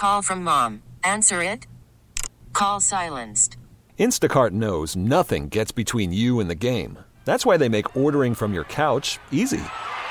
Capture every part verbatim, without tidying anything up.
call from mom. Answer it. Call silenced. Instacart knows nothing gets between you and the game. That's why they make ordering from your couch easy.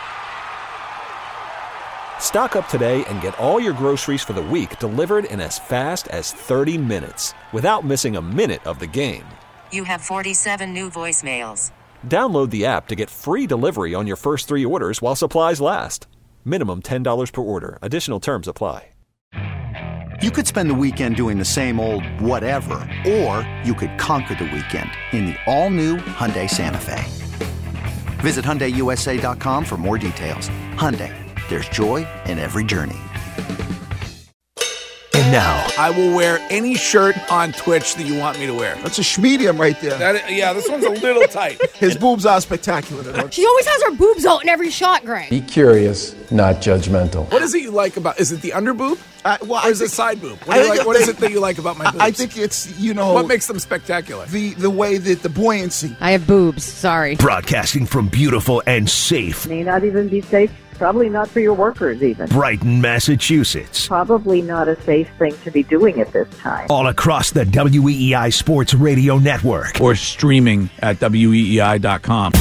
Stock up today and get all your groceries for the week delivered in as fast as thirty minutes without missing a minute of the game. You have forty-seven new voicemails. Download the app to get free delivery on your first three orders while supplies last. Minimum ten dollars per order. Additional terms apply. You could spend the weekend doing the same old whatever, or you could conquer the weekend in the all-new Hyundai Santa Fe. Visit Hyundai U S A dot com for more details. Hyundai, there's joy in every journey. And now, I will wear any shirt on Twitch that you want me to wear. That's a schmedium right there. That, yeah, this one's a little tight. His boobs are spectacular. She always has her boobs out in every shot, Greg. Be curious, not judgmental. What is it you like about, is it the under boob? Uh, well, or is think, it side boob? What, do you like, what is it that you like about my boobs? I think it's, you know. What makes them spectacular? The, the way that the buoyancy. I have boobs, sorry. Broadcasting from beautiful and safe. May not even be safe. Probably not for your workers, even. Brighton, Massachusetts. Probably not a safe thing to be doing at this time. All across the W E E I Sports Radio Network. Or streaming at W E E I dot com.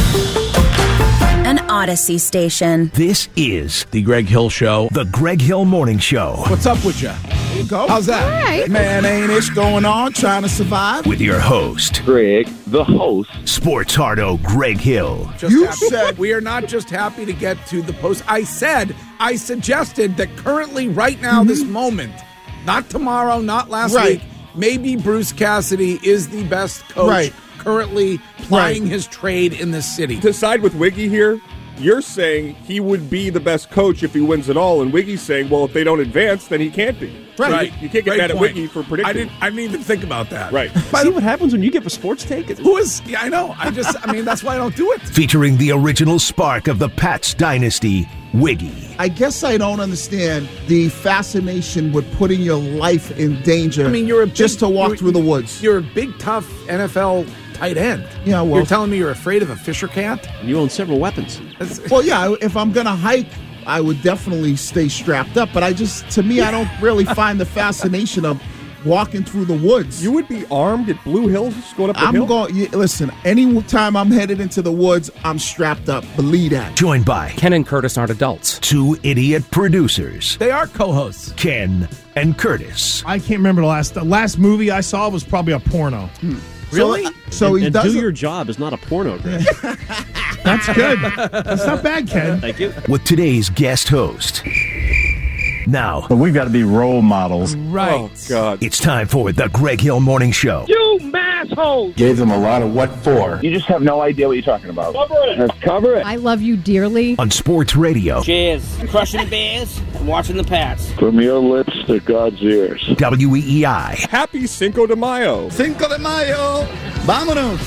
An Odyssey station. This is The Greg Hill Show. The Greg Hill Morning Show. What's up with you? There you go. How's that? All right. Man, ain't it going on, trying to survive? With your host, Greg, the host. Sports Hardo Greg Hill. Just you happy. said we are not just happy to get to the post. I said, I suggested that currently, right now, mm-hmm. this moment, not tomorrow, not last right. week, maybe Bruce Cassidy is the best coach right. currently plying right. his trade in this city. To side with Wiggy here, you're saying he would be the best coach if he wins it all, and Wiggy's saying, well, if they don't advance, then he can't be. Right. right. You, you can't get Great mad point. at Wiggy for predicting. I didn't, I didn't even think about that. Right. See what happens when you give a sports take? Who is, yeah, I know. I just, I mean, that's why I don't do it. Featuring the original spark of the Pats dynasty, Wiggy. I guess I don't understand the fascination with putting your life in danger. I mean, you're a big, just to walk through the woods. You're a big, tough N F L tight end. Yeah, well, you're telling me you're afraid of a Fisher cat? And you own several weapons. Well, yeah, if I'm going to hike, I would definitely stay strapped up. But I just, to me, I don't really find the fascination of walking through the woods. You would be armed at Blue Hills going up the I'm hill? going, yeah, listen, any time I'm headed into the woods, I'm strapped up. Believe that. Joined by Ken and Curtis aren't adults. Two idiot producers. They are co-hosts. Ken and Curtis. I can't remember the last, the last movie I saw was probably a porno. Hmm. Really? So, so and, he and does do your job is not a porno, Greg. That's good. That's not bad, Ken. Thank you. With today's guest host. Now, but we've got to be role models. Right. Oh, God. It's time for the Greg Hill Morning Show. You masshole! Gave them a lot of what for. You just have no idea what you're talking about. Cover it. Let's cover it. I love you dearly. On Sports Radio. Cheers. Crushing the Bears and watching the Pats. From your lips to God's ears. W E E I. Happy Cinco de Mayo. Cinco de Mayo. Vámonos.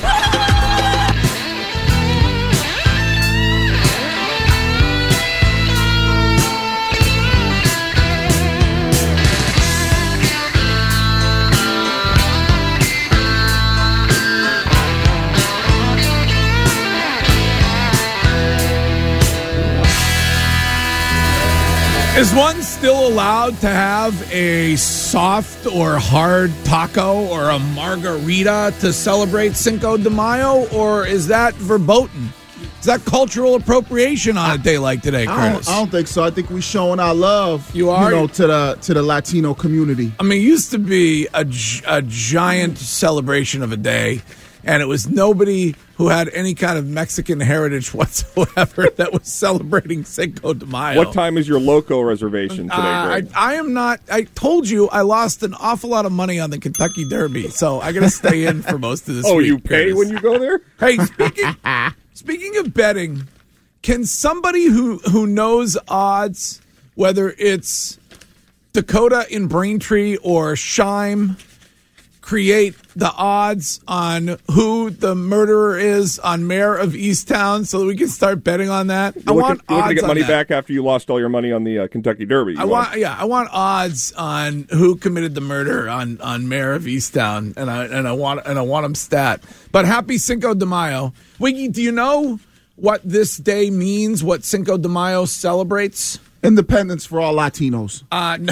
Is one still allowed to have a soft or hard taco or a margarita to celebrate Cinco de Mayo, or is that verboten? Is that cultural appropriation on a day like today, Curtis? I don't, I don't think so. I think we're showing our love, you are, you know, to the to the Latino community. I mean, it used to be a, a giant celebration of a day, and it was nobody who had any kind of Mexican heritage whatsoever that was celebrating Cinco de Mayo. What time is your Loco reservation today, uh, Greg? I, I am not. I told you I lost an awful lot of money on the Kentucky Derby, so I got to stay in for most of this oh, week. you pay Curtis. when you go there? Hey, speaking speaking of betting, can somebody who, who knows odds, whether it's Dakota in Braintree or Scheim, create the odds on who the murderer is on Mayor of Easttown so that we can start betting on that? You're I looking, want you're odds looking to get money on that. back after you lost all your money on the uh, Kentucky Derby. I want, yeah, I want odds on who committed the murder on, on Mayor of Easttown, and I and I want and I want them stat. But happy Cinco de Mayo, Wiggy. Do you know what this day means? What Cinco de Mayo celebrates? Independence for all Latinos. Uh, no.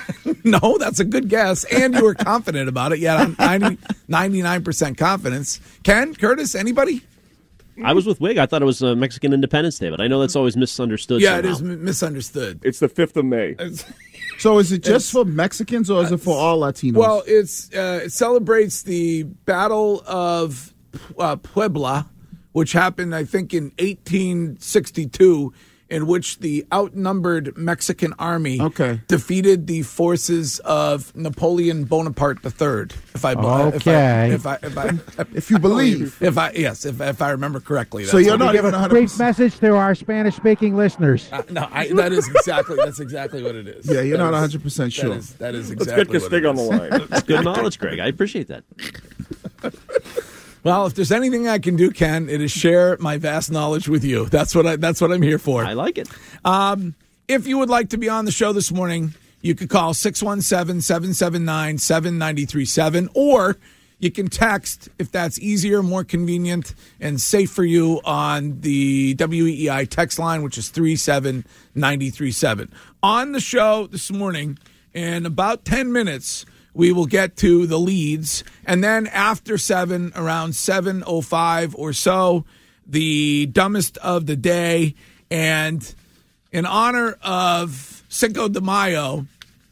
No, that's a good guess. And you were confident about it. Yeah, ninety, ninety-nine percent confidence. Ken, Curtis, anybody? I was with Wig. I thought it was uh, Mexican Independence Day, but I know that's always misunderstood. Yeah, somehow. it is m- misunderstood. It's the fifth of May. So is it just for Mexicans or is it for all Latinos? Well, it's uh, it celebrates the Battle of uh, Puebla, which happened, I think, in eighteen sixty-two, in which the outnumbered Mexican army Okay. defeated the forces of Napoleon Bonaparte the Third. If I Okay. if I if I if, I, if you believe, if I yes, if if I remember correctly. So that's you're what not it even is. one hundred Brief percent. message to our Spanish-speaking listeners. Uh, no, I, that is exactly that's exactly what it is. Yeah, you're That not is- one hundred percent sure. That is, that is Let's exactly get what it Castig on the is. line. That's good knowledge, Greg. I appreciate that. Well, if there's anything I can do, Ken, it is share my vast knowledge with you. That's what I. That's what I'm here for. I like it. Um, if you would like to be on the show this morning, you could call six one seven, seven seven nine, seven nine three seven, or you can text if that's easier, more convenient, and safe for you on the W E E I text line, which is three seven nine three seven. On the show this morning, in about ten minutes, we will get to the leads. And then after seven, around seven oh five or so, the dumbest of the day. And in honor of Cinco de Mayo,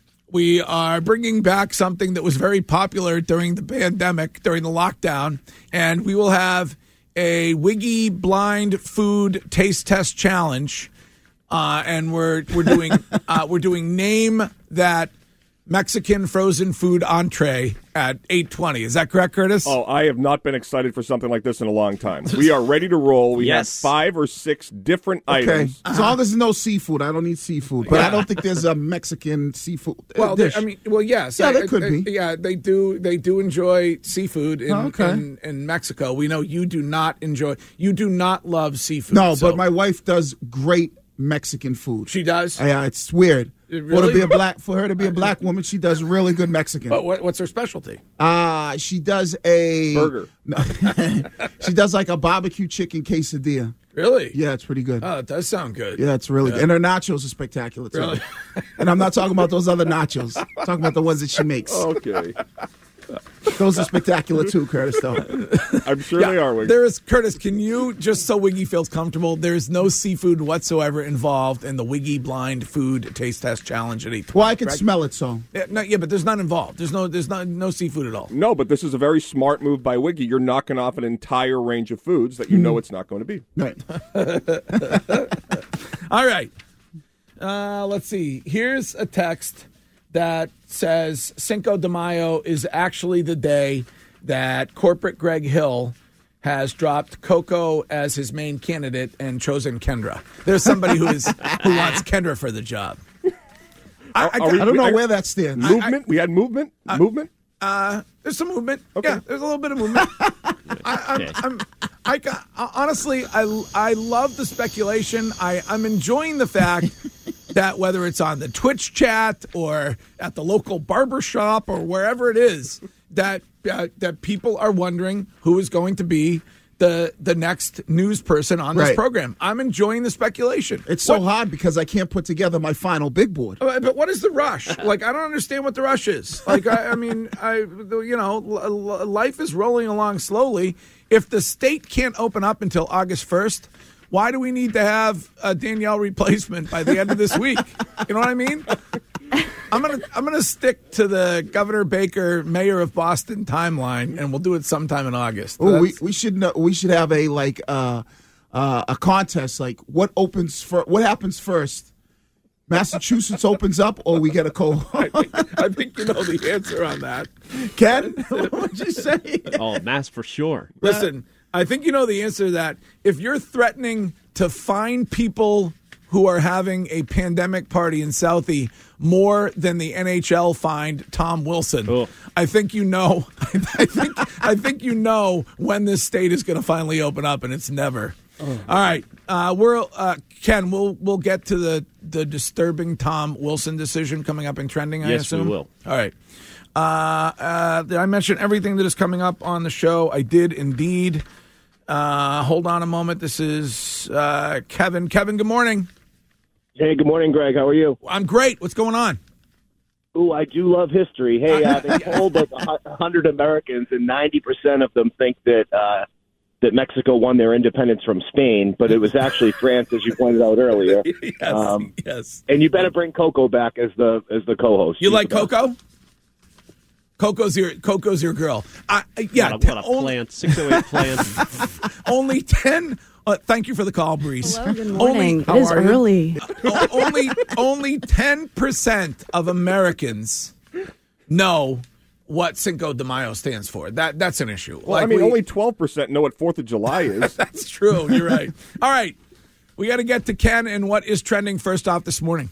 we are bringing back something that was very popular during the pandemic, during the lockdown. And we will have a Wiggy Blind Food Taste Test Challenge. Uh, and we're we're doing uh, we're doing name that Mexican frozen food entree at eight twenty. Is that correct, Curtis? Oh, I have not been excited for something like this in a long time. We are ready to roll. We Yes. have five or six different Okay. items. As long as there's no seafood, I don't need seafood. But I don't think there's a Mexican seafood uh, Well, they- dish. I mean, well, yes. Yeah, I- there could I- be. Yeah, they do. They do enjoy seafood in, Oh, okay. in in Mexico. We know you do not enjoy. You do not love seafood. no, so- but my wife does great Mexican food. she does. Yeah, it's weird. It For, to really? be a black, for her to be a black woman, she does really good Mexican. But what, what's her specialty? Uh, she does a Burger. No. She does like a barbecue chicken quesadilla. Really? Yeah, it's pretty good. Oh, it does sound good. Yeah, it's really good. And her nachos are spectacular too. Really? And I'm not talking about those other nachos. I'm talking about the ones that she makes. Okay. Those are spectacular too, Curtis, though. I'm sure they are, Wiggy. There is Curtis. Can you just so Wiggy feels comfortable? There is no seafood whatsoever involved in the Wiggy Blind Food Taste Test Challenge at eight. Well, I can smell it, so. Yeah, no, yeah, but there's none involved. There's no, there's not, no seafood at all. No, but this is a very smart move by Wiggy. You're knocking off an entire range of foods that you know it's not going to be. Right. All right. Uh, let's see. Here's a text that says Cinco de Mayo is actually the day that corporate Greg Hill has dropped Coco as his main candidate and chosen Kendra. There's somebody who is who wants Kendra for the job. I, I, Are we- I don't know I- where that stands. Movement? we had movement? movement? Uh, there's some movement. Okay. Yeah, there's a little bit of movement. I, I'm, I'm, I, got- honestly, I, I love the speculation. I, I'm enjoying the fact that whether it's on the Twitch chat or at the local barber shop or wherever it is, that uh, that people are wondering who is going to be the the next news person on this Right. program. I'm enjoying the speculation. It's so What- hard because I can't put together my final big board. Uh, But what is the rush? Like, I don't understand what the rush is. Like, I, I mean, I, you know, l- l- life is rolling along slowly. If the state can't open up until August first, why do we need to have a Danielle replacement by the end of this week? You know what I mean? I'm gonna I'm gonna stick to the Governor Baker, Mayor of Boston timeline, and we'll do it sometime in August. Oh, we, That's- we should know, we should have a like uh, uh, a contest like what opens for what happens first. Massachusetts opens up, or we get a co. I, think, I think you know the answer on that. Ken, what'd you say? Oh, mass for sure. Listen, I think you know the answer to that. If you're threatening to fine people who are having a pandemic party in Southie more than the N H L fined Tom Wilson, Oh. I think you know. I think I think you know when this state is going to finally open up, and it's never. All right, uh, we're uh, Ken. We'll we'll get to the the disturbing Tom Wilson decision coming up in trending. I Yes, we assume. will. All right. Uh, uh, did I mention everything that is coming up on the show? I did indeed. Uh, hold on a moment. This is uh, Kevin. Kevin, good morning. Hey, good morning, Greg. How are you? I'm great. What's going on? Ooh, I do love history. Hey, uh, they polled like one hundred Americans, and ninety percent of them think that uh, that Mexico won their independence from Spain, but it was actually France, as you pointed out earlier. yes, um, yes. And you better bring Coco back as the as the co-host. You She's like the best. Coco? Coco's your Coco's your girl. I, yeah, what a, what a only, plant. six oh eight plant. only ten. Uh, thank you for the call, Breeze. Hello, good morning. Only, It is early. Uh, only only ten percent of Americans know what Cinco de Mayo stands for. That that's an issue. Well, like I mean, we, only twelve percent know what Fourth of July is. That's true. You're right. All right, we got to get to Ken and what is trending first off this morning.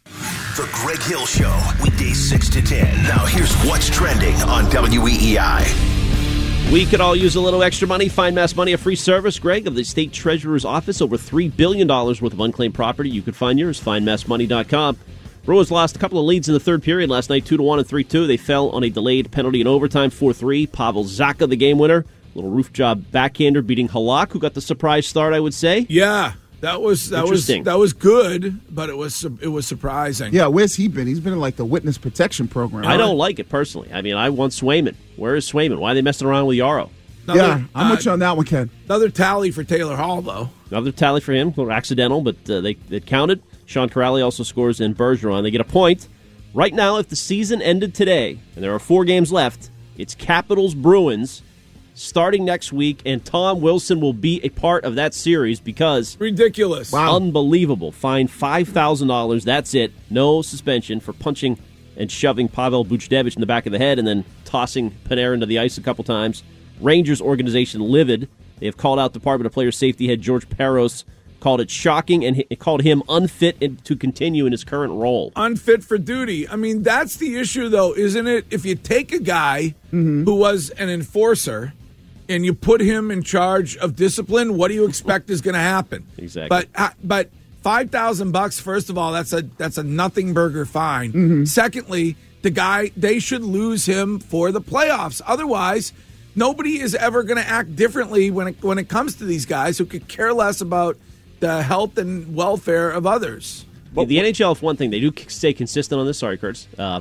The Greg Hill Show, weekdays six to ten. Now here's what's trending on W E E I. We could all use a little extra money. Find Mass Money, a free service, Greg, of the State Treasurer's Office. Over three billion dollars worth of unclaimed property. You could find yours. find mass money dot com. Brewers lost a couple of leads in the third period last night, two to one and three two. They fell on a delayed penalty in overtime, four three. Pavel Zacha, the game winner. Little roof job backhander beating Halak, who got the surprise start, I would say. Yeah, that was that was that was good, but it was it was surprising. Yeah, where's he been? He's been in like the witness protection program. I don't like it personally. I mean, I want Swayman. Where is Swayman? Why are they messing around with Yarrow? Another, yeah, I'm uh, with you on that one, Ken. Another tally for Taylor Hall, though. Another tally for him. A little accidental, but uh, they it counted. Sean Corrali also scores in Bergeron. They get a point. Right now, if the season ended today, and there are four games left, it's Capitals-Bruins starting next week, and Tom Wilson will be a part of that series because... Ridiculous. Wow. Unbelievable. Fine five thousand dollars. That's it. No suspension for punching and shoving Pavel Buchnevich in the back of the head and then tossing Panarin into the ice a couple times. Rangers organization livid. They have called out Department of Player Safety head George Peros, called it shocking, and he called him unfit to continue in his current role. Unfit for duty. I mean, that's the issue, though, isn't it? If you take a guy mm-hmm. who was an enforcer and you put him in charge of discipline, what do you expect is going to happen? Exactly. But uh, but five thousand bucks. First of all, that's a that's a nothing burger fine. Mm-hmm. Secondly, the guy, they should lose him for the playoffs. Otherwise, nobody is ever going to act differently when it when it comes to these guys who could care less about the health and welfare of others. But the N H L, if one thing, they do stay consistent on this. Sorry, Kurtz. Uh,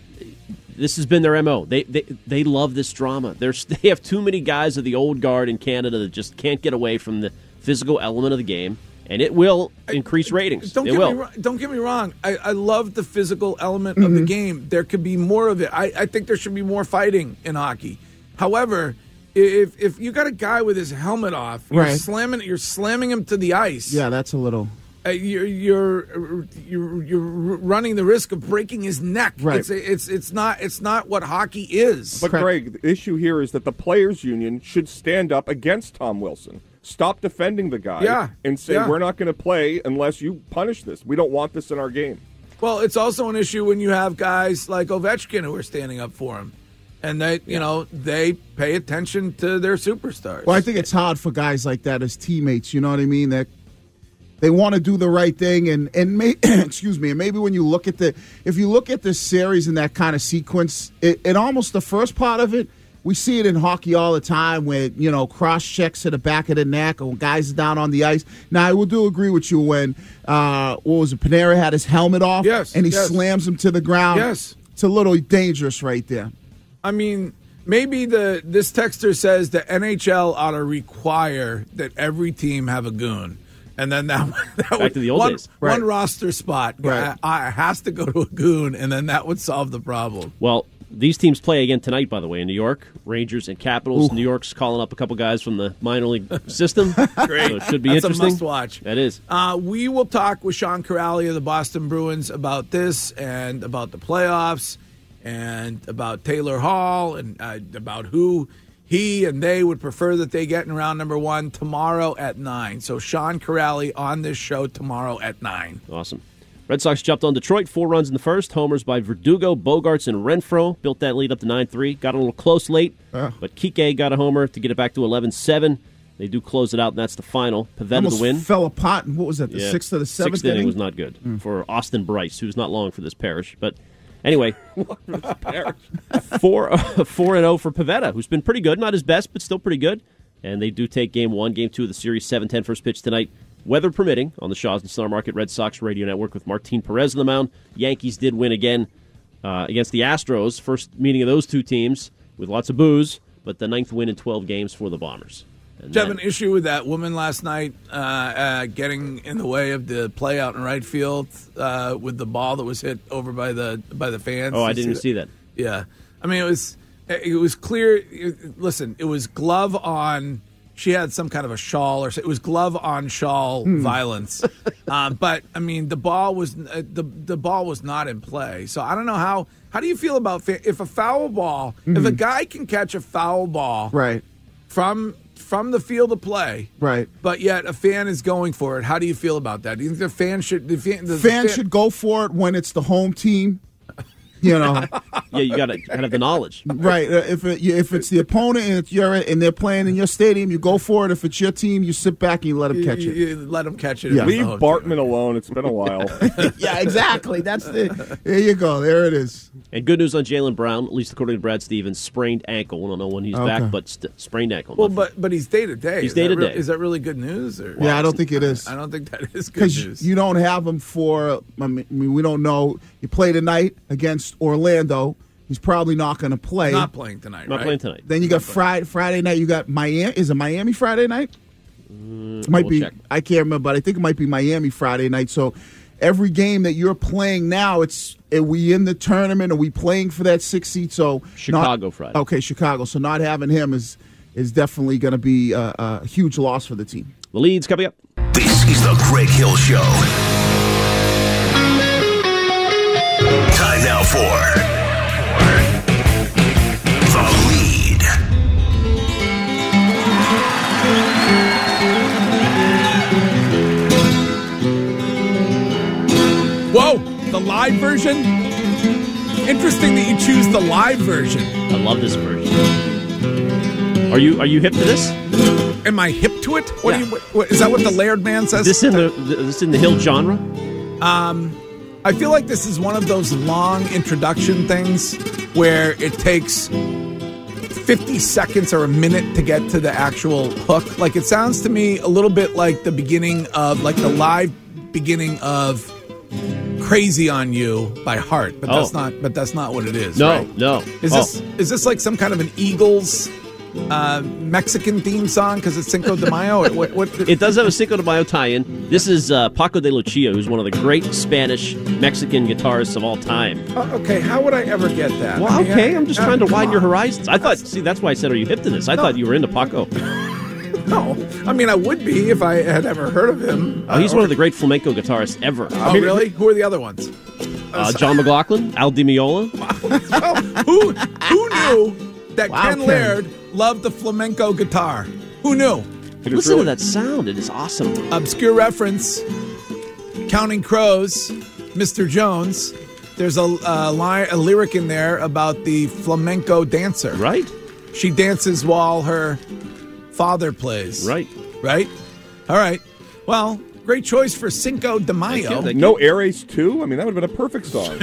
this has been their M O. They they they love this drama. There's they have too many guys of the old guard in Canada that just can't get away from the physical element of the game, and it will increase ratings. Don't it get will. me wrong, don't get me wrong. I, I love the physical element mm-hmm. of the game. There could be more of it. I, I think there should be more fighting in hockey. However, if if you got a guy with his helmet off, you're right. slamming you're slamming him to the ice. Yeah, that's a little. Uh, you're you're you're you're running the risk of breaking his neck. Right. It's it's it's not it's not what hockey is. But Greg, the issue here is that the players' union should stand up against Tom Wilson. Stop defending the guy. Yeah. And say Yeah. we're not going to play unless you punish this. We don't want this in our game. Well, it's also an issue when you have guys like Ovechkin who are standing up for him. And they, you know, they pay attention to their superstars. Well, I think it's hard for guys like that as teammates. You know what I mean? That they want to do the right thing, and and may, excuse me, and maybe when you look at the, if you look at this series in that kind of sequence, it, it almost the first part of it, we see it in hockey all the time, where you know cross checks to the back of the neck, or guys down on the ice. Now, I will do agree with you when uh, what was it? Panera had his helmet off, yes, and he yes. slams him to the ground. Yes, it's a little dangerous right there. I mean, maybe the this texter says the N H L ought to require that every team have a goon, and then that, that back would, to the old one, days. One Right. roster spot Right. I, I has to go to a goon, and then that would solve the problem. Well, these teams play again tonight, by the way, in New York. Rangers and Capitals. Ooh. New York's calling up a couple guys from the minor league system. Great. So it should be That's interesting. a must-watch. That is. Uh, we will talk with Sean Corrali of the Boston Bruins about this and about the playoffs and about Taylor Hall and uh, about who he and they would prefer that they get in round number one tomorrow at nine. So Sean Corrali on this show tomorrow at nine. Awesome. Red Sox jumped on Detroit, four runs in the first. Homers by Verdugo, Bogarts, and Renfroe. Built that lead up to nine three. Got a little close late, Yeah. but Kike got a homer to get it back to eleven seven. They do close it out, and that's the final. Pavetta Almost the win. fell apart. And what was that? The Yeah. sixth or the seventh Sixth inning inning was not good for Austin Bryce, who's not long for this parish. But anyway, four four and zero for Pavetta, who's been pretty good. Not his best, but still pretty good. And they do take game one, game two of the series, seven ten first pitch tonight. Weather permitting, on the Shaw's and Star Market Red Sox Radio Network with Martin Perez on the mound. Yankees did win again uh, against the Astros. First meeting of those two teams with lots of boos, but the ninth win in twelve games for the Bombers. And Did you have then- an issue with that woman last night uh, uh, getting in the way of the play out in right field uh, with the ball that was hit over by the by the fans? Oh, I Did you didn't see that. Yeah, I mean it was it was clear. It, listen, it was glove on. She had some kind of a shawl, or it was glove on shawl Hmm. violence. um, but I mean, the ball was uh, the the ball was not in play. So I don't know how. How do you feel about fa- if a foul ball? If a guy can catch a foul ball, Right. from from the field of play, Right. but yet a fan is going for it. How do you feel about that? Do you think the fan should the fan, the Fans fan- should go for it when it's the home team. You know, Yeah, you got to have the knowledge. right? Uh, if it, if it's the opponent and it's your and they're playing in your stadium, you go for it. If it's your team, you sit back and you let them catch you, it. you let them catch it. Yeah. if it's the Leave home Bartman alone. It's been a while. Yeah, exactly. That's the. There you go. There it is. And good news on Jalen Brown, at least according to Brad Stevens, sprained ankle. We don't know when he's Okay. back, but st- sprained ankle. Well, but but he's day to day. He's Is that day-to-day. real- Is that really good news? Or? Yeah, I don't think it is. I don't think that is good Because news. you don't have him for. I mean, we don't know. You play tonight against Orlando. He's probably not going to play. Not playing tonight. Not right? playing tonight. Then you got Friday. Friday night. You got Miami. Is it Miami Friday night? It might we'll be. check. I can't remember, but I think it might be Miami Friday night. So every game that you're playing now, it's are we in the tournament? Are we playing for that sixth seed? So Chicago not, Friday. Okay, Chicago. So not having him is is definitely going to be a, a huge loss for the team. The leads coming up. This is the Greg Hill Show. Time now for The Lead. Whoa, the live version. Interesting that you choose the live version. I love this version. Are you are you hip to this? Am I hip to it? What Yeah. do you? What, what, is that what the Laird man says? This in the this in the Hill genre? Um, I feel like this is one of those long introduction things where it takes fifty seconds or a minute to get to the actual hook. Like, it sounds to me a little bit like the beginning of, like the live beginning of Crazy on You by Heart, but that's Oh. not, but that's not what it is. No, right? no. Is Oh. this, is this like some kind of an Eagles uh, Mexican theme song because it's Cinco de Mayo? Or what, what, It does have a Cinco de Mayo tie-in. This is uh, Paco de Lucia, who's one of the great Spanish Mexican guitarists of all time. Oh, okay, how would I ever get that? Well, I mean, okay, I- I'm just uh, trying to come widen your on. horizons. I thought, see, that's why I said, are you hip to this? I thought you were into Paco. No, I mean I would be if I had ever heard of him. Oh, he's one of the great flamenco guitarists ever. Oh, really? Who are the other ones? Uh, John McLaughlin, Al Di Meola. Well, who who knew that Wow, Ken Ken. Laird loved the flamenco guitar? Who knew? Listen to that sound. It is awesome. Obscure reference. Counting Crows, Mister Jones. There's a, a line, a lyric in there about the flamenco dancer. Right. She dances while her father plays. Right. Right? All right. Well, great choice for Cinco de Mayo. No Air Ace two? I mean, that would have been a perfect song.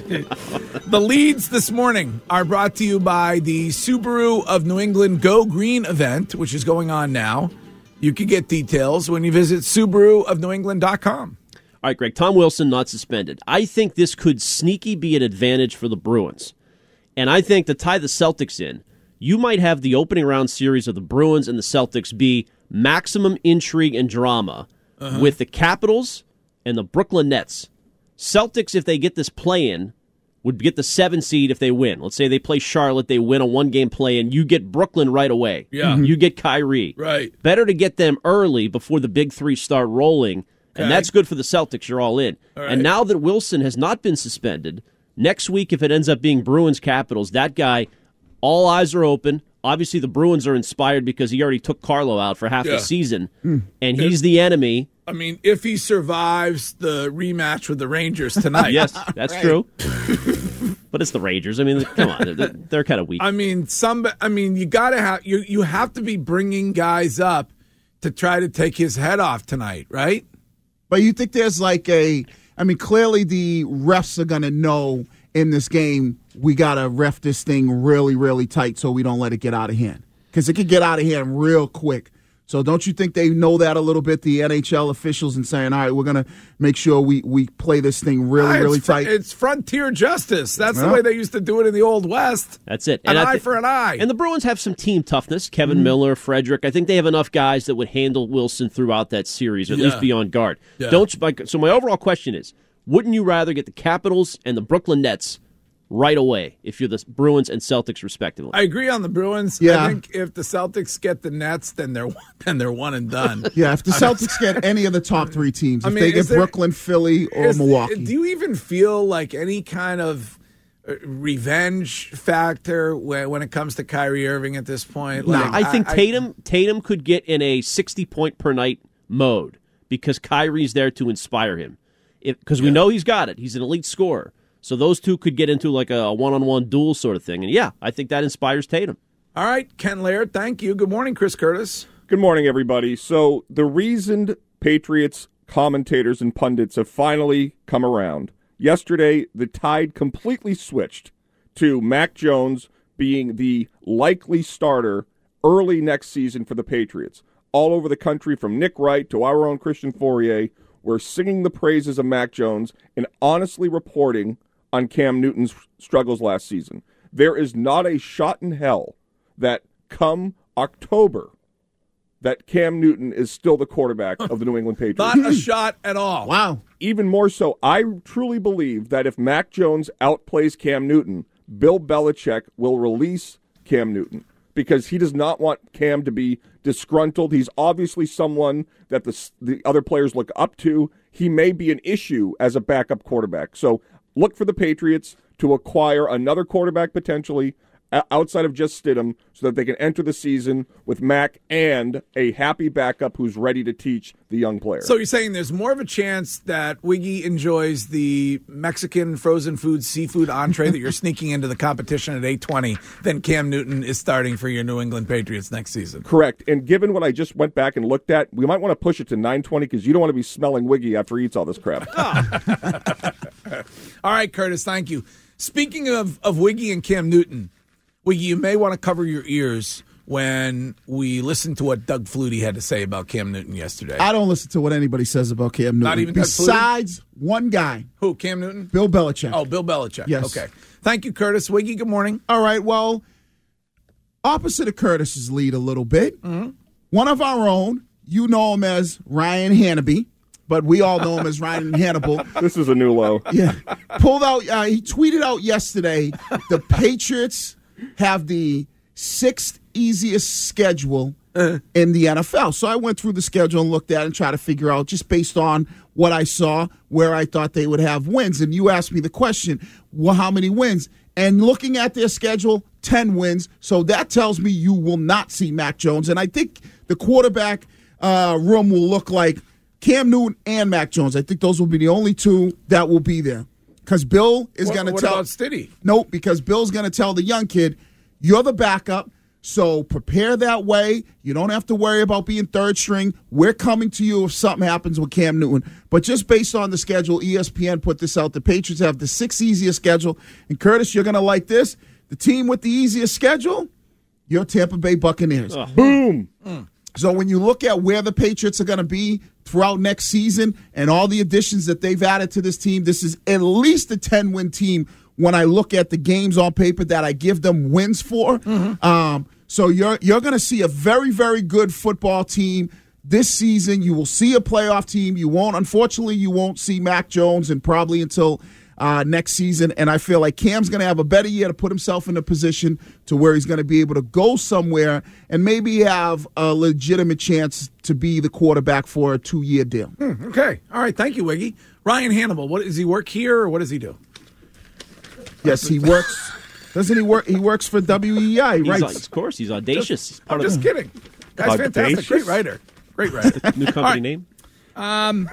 The leads this morning are brought to you by the Subaru of New England Go Green event, which is going on now. You can get details when you visit Subaru of New England dot com. All right, Greg, Tom Wilson not suspended. I think this could sneaky be an advantage for the Bruins. And I think to tie the Celtics in, you might have the opening round series of the Bruins and the Celtics be maximum intrigue and drama Uh-huh. with the Capitals and the Brooklyn Nets. Celtics, if they get this play-in, would get the seven seed if they win. Let's say they play Charlotte, they win a one-game play-in, you get Brooklyn right away. Yeah. Mhm. You get Kyrie. Right. Better to get them early before the big three start rolling, and Okay. that's good for the Celtics. You're all in. All right. And now that Wilson has not been suspended, next week, if it ends up being Bruins Capitals, that guy, all eyes are open. Obviously, the Bruins are inspired because he already took Carlo out for half Yeah. the season, Hmm. and he's the enemy. I mean, if he survives the rematch with the Rangers tonight. Yes, that's Right. true. But it's the Rangers. I mean, come on, they're, they're kind of weak. I mean, some. I mean, you gotta have you. You have to be bringing guys up to try to take his head off tonight, right? But you think there's like a, I mean, clearly the refs are going to know in this game, we got to ref this thing really, really tight so we don't let it get out of hand. Because it could get out of hand real quick. So don't you think they know that a little bit, the N H L officials, and saying, all right, we're going to make sure we, we play this thing really, Ah, really it's fr- tight? It's frontier justice. That's the Yeah. way they used to do it in the Old West. That's it. An I eye thi- for an eye. And the Bruins have some team toughness. Kevin Mhm. Miller, Frederick. I think they have enough guys that would handle Wilson throughout that series, or at Yeah. least be on guard. Yeah. Don't you- like, so my overall question is, wouldn't you rather get the Capitals and the Brooklyn Nets right away if you're the Bruins and Celtics respectively? I agree on the Bruins. Yeah. I think if the Celtics get the Nets, then they're then they're one and done. Yeah, if the Celtics get any of the top three teams, I if mean, they is get there- Brooklyn, Philly, or Is- Milwaukee. Do you even feel like any kind of uh, revenge factor when, when it comes to Kyrie Irving at this point? Like, I think Tatum Tatum could get in a sixty point per night mode because Kyrie's there to inspire him. Because we know he's got it. He's an elite scorer. So those two could get into like a one-on-one duel sort of thing. And yeah, I think that inspires Tatum. All right, Ken Laird, thank you. Good morning, Chris Curtis. Good morning, everybody. So the reasoned Patriots commentators and pundits have finally come around. Yesterday, the tide completely switched to Mac Jones being the likely starter early next season for the Patriots. All over the country, from Nick Wright to our own Christian Fourier, we're singing the praises of Mac Jones and honestly reporting on Cam Newton's struggles last season. There is not a shot in hell that come October that Cam Newton is still the quarterback of the New England Patriots. Not a shot at all. Wow. Even more so, I truly believe that if Mac Jones outplays Cam Newton, Bill Belichick will release Cam Newton because he does not want Cam to be disgruntled. He's obviously someone that the, the other players look up to. He may be an issue as a backup quarterback. So look for the Patriots to acquire another quarterback potentially outside of just Stidham so that they can enter the season with Mac and a happy backup who's ready to teach the young player. So you're saying there's more of a chance that Wiggy enjoys the Mexican frozen food seafood entree that you're sneaking into the competition at eight twenty than Cam Newton is starting for your New England Patriots next season. Correct. And given what I just went back and looked at, we might want to push it to nine twenty because you don't want to be smelling Wiggy after he eats all this crap. All right, Curtis, thank you. Speaking of, of Wiggy and Cam Newton, Wiggy, you may want to cover your ears when we listen to what Doug Flutie had to say about Cam Newton yesterday. I don't listen to what anybody says about Cam Newton. Not even Doug Besides one guy. Who, Cam Newton? Bill Belichick. Oh, Bill Belichick. Yes. Okay. Thank you, Curtis. Wiggy, good morning. All right, well, opposite of Curtis's lead a little bit, mm-hmm. one of our own, you know him as Ryan Hannaby, but we all know him as Ryan Hannibal. This is a new low. Yeah. Pulled out, uh, he tweeted out yesterday, the Patriots have the sixth easiest schedule uh, in the N F L. So I went through the schedule and looked at it and tried to figure out, just based on what I saw, where I thought they would have wins. And you asked me the question, well, how many wins? And looking at their schedule, ten wins. So that tells me you will not see Mac Jones. And I think the quarterback uh, room will look like Cam Newton and Mac Jones. I think those will be the only two that will be there. Because Bill is going to what tell. What about Stiddy? Nope, because Bill's going to tell the young kid, you're the backup, so prepare that way. You don't have to worry about being third string. We're coming to you if something happens with Cam Newton. But just based on the schedule, E S P N put this out. The Patriots have the sixth easiest schedule. And Curtis, you're going to like this. The team with the easiest schedule, your Tampa Bay Buccaneers. Uh, Boom. Mm. So when you look at where the Patriots are going to be throughout next season and all the additions that they've added to this team, this is at least a ten-win team when I look at the games on paper that I give them wins for. Mm-hmm. Um, so you're you're going to see a very, very good football team this season. You will see a playoff team. You won't, unfortunately, you won't see Mac Jones and probably until uh, next season. And I feel like Cam's going to have a better year to put himself in a position to where he's going to be able to go somewhere and maybe have a legitimate chance to be the quarterback for a two-year deal. Hmm, okay. All right. Thank you, Wiggy. Ryan Hannibal, what does he work here or what does he do? Yes, he works. Doesn't he work? He works for W E I, He's right? on- of course, he's audacious. He's part I'm of just the- kidding. Guy's fantastic. Audacious? Great writer. Great writer. New company All right. name? Um,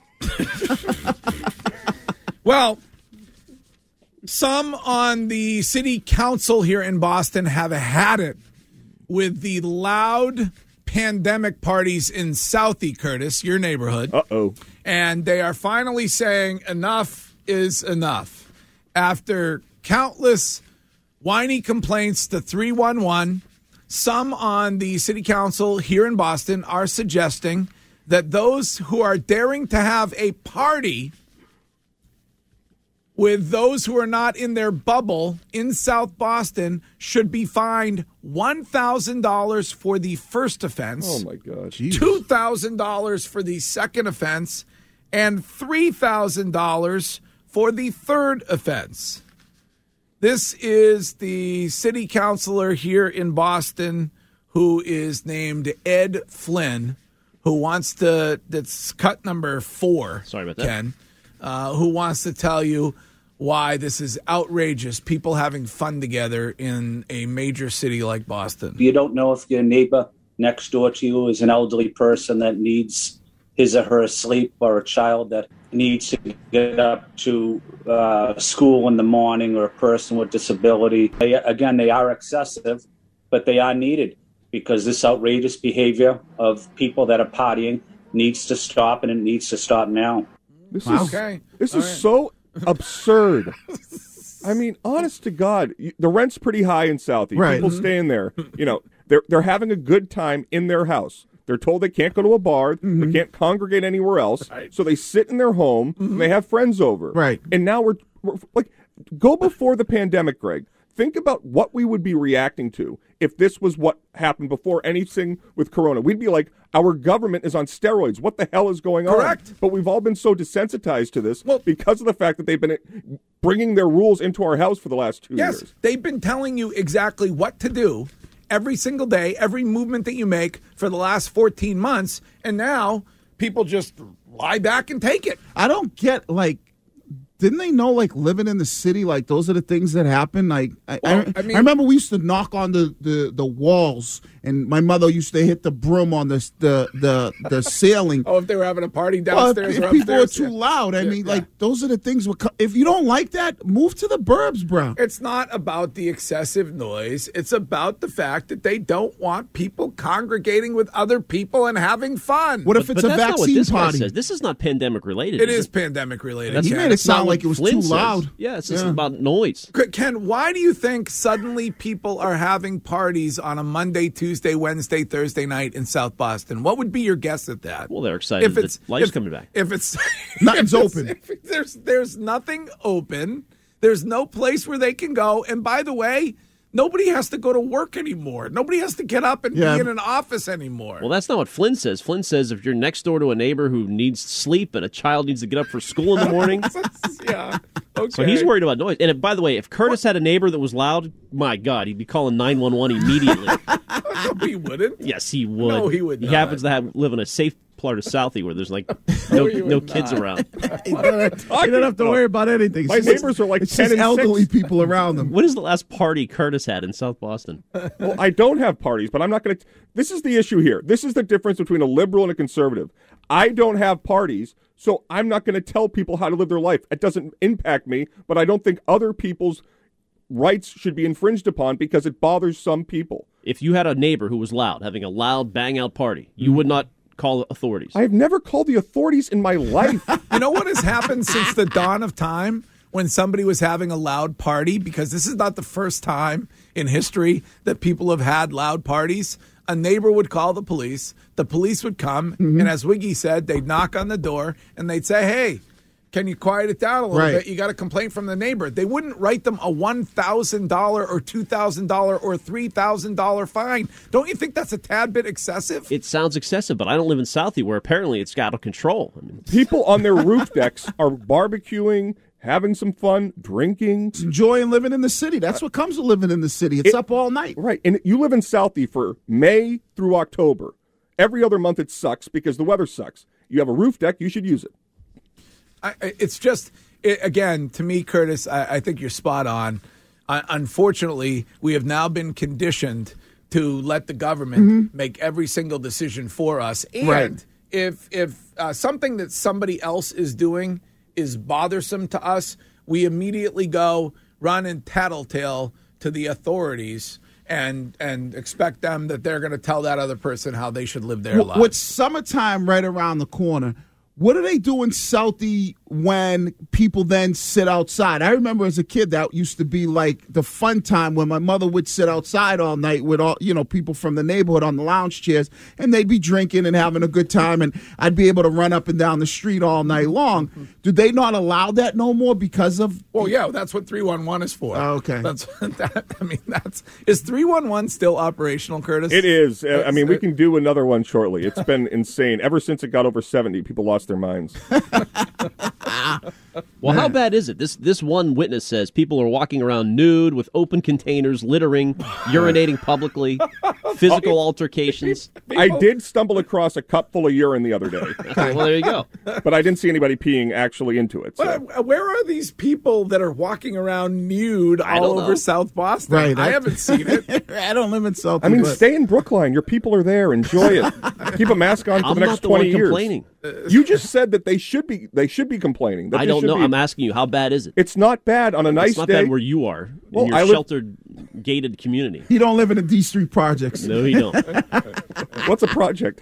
well, some on the city council here in Boston have had it with the loud pandemic parties in Southie, Curtis, your neighborhood. Uh-oh. And they are finally saying enough is enough. After countless whiny complaints to three one one, some on the city council here in Boston are suggesting that those who are daring to have a party with those who are not in their bubble in South Boston should be fined one thousand dollars for the first offense. Oh, my God. two thousand dollars for the second offense, and three thousand dollars for the third offense. This is the city councilor here in Boston who is named Ed Flynn, who wants to, that's cut number four. Sorry about that. Ken, uh, who wants to tell you why this is outrageous, people having fun together in a major city like Boston. You don't know if your neighbor next door to you is an elderly person that needs his or her sleep, or a child that needs to get up to uh, school in the morning, or a person with disability. They, again, they are excessive, but they are needed, because this outrageous behavior of people that are partying needs to stop, and it needs to stop now. This Wow. is, Okay. This All is right. so absurd. I mean, honest to God, y- the rent's pretty high in Southie. Right. People Mhm. staying there, you know, they're they're having a good time in their house. They're told they can't go to a bar, they can't congregate anywhere else, so they sit in their home and they have friends over. Right. And now we're, we're like, go before the pandemic, Greg. Think about what we would be reacting to if this was what happened before anything with Corona. We'd be like, our government is on steroids. What the hell is going on? Correct. But we've all been so desensitized to this because of the fact that they've been bringing their rules into our house for the last two Yes, years. they've been telling you exactly what to do every single day, every movement that you make for the last fourteen months, and now people just lie back and take it. I don't get, like, didn't they know, like, living in the city, like, those are the things that happen? Like, I, Well, I, I mean- I remember we used to knock on the, the, the walls, and my mother used to hit the broom on the the the, the ceiling. Oh, if they were having a party Well, if, downstairs if or people are upstairs, too yeah. loud, I Yeah, mean, yeah. like, those are the things. We're, co- if you don't like that, move to the burbs, bro. It's not about the excessive noise. It's about the fact that they don't want people congregating with other people and having fun. What if But it's a that's not what vaccine this guy party? says. This is not pandemic related. It is is it? pandemic related. That's- He Ken. made it That's not sound what like it was Flynn too says. loud. Yeah, it's just Yeah. about noise. Ken, why do you think suddenly people are having parties on a Monday, Tuesday, Wednesday, Thursday night in South Boston? What would be your guess at that? Well, they're excited that life's if, coming back. If it's Nothing's if it's- open. if there's there's nothing open. There's no place where they can go. And by the way, nobody has to go to work anymore. Nobody has to get up and Yeah. be in an office anymore. Well, that's not what Flynn says. Flynn says if you're next door to a neighbor who needs sleep and a child needs to get up for school in the morning. yeah. Okay. So he's worried about noise. And if, by the way, if Curtis had a neighbor that was loud, my God, he'd be calling nine one one immediately. No, he wouldn't. Yes, he would. No, he would He not. happens to have live in a safe part of Southie where there's like no, he would no kids not. around. You don't, you don't have to worry about anything. My It's just- neighbors are like it's ten just and elderly six. people around them. What is the last party Curtis had in South Boston? Well, I don't have parties, but I'm not going to. This is the issue here. This is the difference between a liberal and a conservative. I don't have parties, so I'm not going to tell people how to live their life. It doesn't impact me, but I don't think other people's rights should be infringed upon because it bothers some people. If you had a neighbor who was loud, having a loud bang out party, you would not call authorities. I've never called the authorities in my life. You know what has happened since the dawn of time when somebody was having a loud party? Because this is not the first time in history that people have had loud parties. A neighbor would call the police. The police would come, Mm-hmm. and as Wiggy said, they'd knock on the door and they'd say, "Hey, can you quiet it down a little Right. bit? You got a complaint from the neighbor." They wouldn't write them a one thousand dollars or two thousand dollars or three thousand dollars fine. Don't you think that's a tad bit excessive? It sounds excessive, but I don't live in Southie where apparently it's out of control. I mean, People on their roof decks are barbecuing, having some fun, drinking. Enjoying living in the city. That's what comes with living in the city. It's It- up all night. Right. And you live in Southie for May through October. Every other month it sucks because the weather sucks. You have a roof deck, you should use it. I, I- it's just, it, again, to me, Curtis, I, I think you're spot on. Uh, unfortunately, we have now been conditioned to let the government make every single decision for us. And Right. if if uh, something that somebody else is doing is bothersome to us, we immediately go run and tattletale to the authorities and and expect them that they're going to tell that other person how they should live their With, lives. with summertime right around the corner, what do they do in Southie when people then sit outside. I remember as a kid that used to be like the fun time when my mother would sit outside all night with all, you know, people from the neighborhood on the lounge chairs, and they'd be drinking and having a good time, and I'd be able to run up and down the street all night long. Do they not allow that no more because of? Well, yeah, that's what three one one is for. Oh, okay. That's that, I mean, that's is three one one still operational, Curtis? It is. Uh, I mean, we can do another one shortly. It's been insane. Ever since it got over seventy, people lost their minds. Well, how bad is it? This this one witness says people are walking around nude with open containers, littering, urinating publicly, physical altercations. I did stumble across a cup full of urine the other day. Okay, well, there you go. But I didn't see anybody peeing actually into it. So. Well, where are these people that are walking around nude I all don't over know. South Boston? Right, I I- haven't seen it. I don't live in South. I mean, but- stay in Brookline. Your people are there. Enjoy it. Keep a mask on for I'm the next not the twenty one years. complaining. You just said that they should be. They should be complaining. That I this don't should know. be- I'm asking you, how bad is it? It's not bad on a nice it's not day. bad where you are in Well, your I live- sheltered, gated community. He don't live in the D Street projects. No, you don't. What's a project?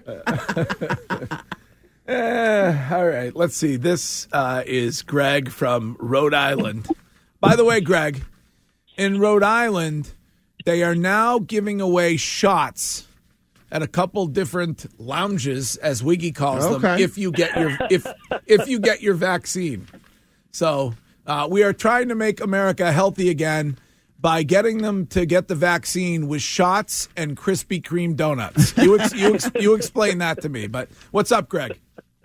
Uh, all right, let's see. This uh, is Greg from Rhode Island. By the way, Greg, in Rhode Island, they are now giving away shots at a couple different lounges, as Wiggy calls them, Okay. if you get your if if you get your vaccine. So uh, we are trying to make America healthy again by getting them to get the vaccine with shots and Krispy Kreme donuts. You ex- you ex- you explain that to me. But what's up, Greg?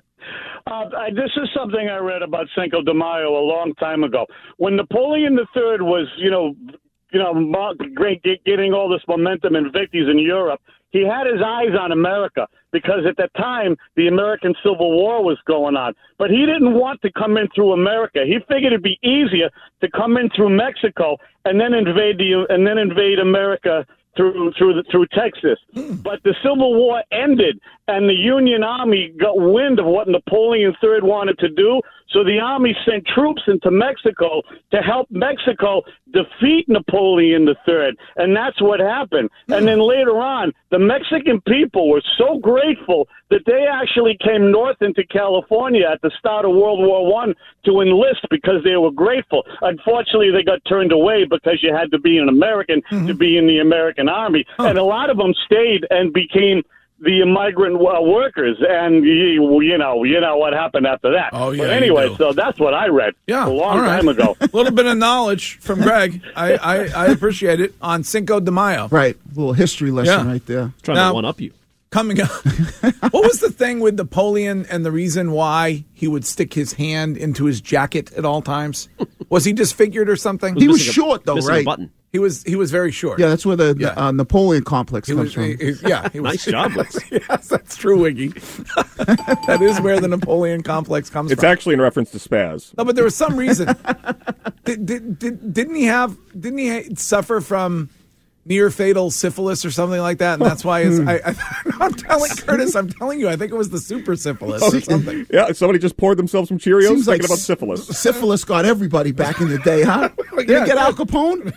Uh, I, this is something I read about Cinco de Mayo a long time ago. When Napoleon the Third was, you know, you know, mo- great, get, getting all this momentum and victories in Europe, he had his eyes on America because at that time the American Civil War was going on. But he didn't want to come in through America. He figured it'd be easier to come in through Mexico and then invade the and then invade America through through the, through Texas. But the Civil War ended, and the Union Army got wind of what Napoleon the Third wanted to do. So the Army sent troops into Mexico to help Mexico defeat Napoleon the Third, and that's what happened. And then later on, the Mexican people were so grateful that they actually came north into California at the start of World War One to enlist because they were grateful. Unfortunately, they got turned away because you had to be an American to be in the American Army, and a lot of them stayed and became the migrant uh, workers, and you, you know, you know what happened after that. Oh, yeah, But you anyway, do. so that's what I read Yeah, a long all right. time ago. A little bit of knowledge from Greg. I, I, I appreciate it on Cinco de Mayo. Right, a little history lesson Yeah. right there. Trying Now- to one up you. Coming up, what was the thing with Napoleon and the reason why he would stick his hand into his jacket at all times? Was he disfigured or something? He was short though, right? He was he was very short. Yeah, that's where the Yeah. uh, Napoleon complex He comes was, from. he- he- yeah, he was, Nice job, Wicks. Yes, that's true, Wiggy. That is where the Napoleon complex comes It's from. actually in reference to spaz. No, but there was some reason. did, did, did, didn't he have? Didn't he ha- suffer from near fatal syphilis or something like that? And that's why his, I, I, I'm telling Curtis. I'm telling you. I think it was the super syphilis or something. Yeah, somebody just poured themselves some Cheerios Seems thinking like about s- syphilis. Syphilis got everybody back in the day, huh? Did Yeah, it get yeah. Al Capone?